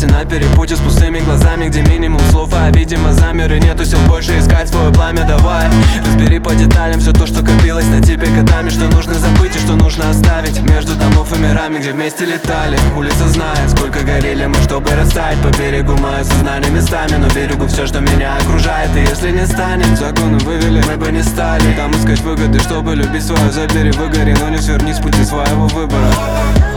на перепутье с пустыми глазами, где минимум слов, а видимо замер и нету сил больше искать свое пламя. Давай, разбери по деталям все то, что копилось на тебе годами, что нужно забыть и что нужно оставить между домов и мирами, где вместе летали. Улица знает, сколько горели мы, чтобы растаять. По берегу мое сознание местами, но берегу все, что меня окружает. И если не станет, законы вывели, мы бы не стали там искать выгоды, чтобы любить свое. Забери, выгори, но не сверни с пути своего выбора.